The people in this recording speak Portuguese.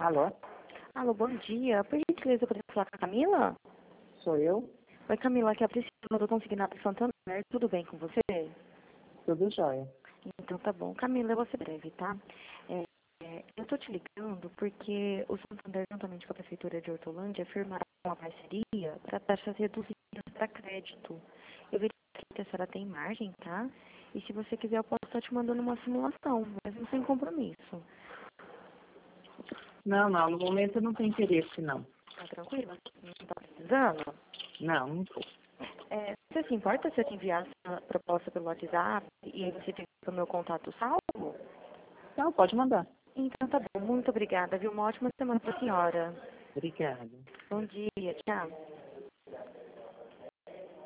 Alô? Alô, bom dia. Por gentileza, eu poderia falar com a Camila? Sou eu? Oi, Camila, aqui é a Priscila do Consignado Santander. Tudo bem com você? Tudo jóia. Então tá bom. Camila, eu vou ser breve, tá? Eu tô te ligando porque o Santander, juntamente com a Prefeitura de Hortolândia, firmaram uma parceria para taxas reduzidas para crédito. Eu verifiquei que a senhora tem margem, tá? E se você quiser, eu posso estar te mandando uma simulação, mesmo sem compromisso. Não, no momento eu não tenho interesse, não. Tá tranquila? Não tá precisando? Não tô. Você se importa se eu te enviar essa proposta pelo WhatsApp e aí você fica com o meu contato salvo? Não, pode mandar. Então tá bom, muito obrigada, viu? Uma ótima semana pra senhora. Obrigada. Bom dia, tchau.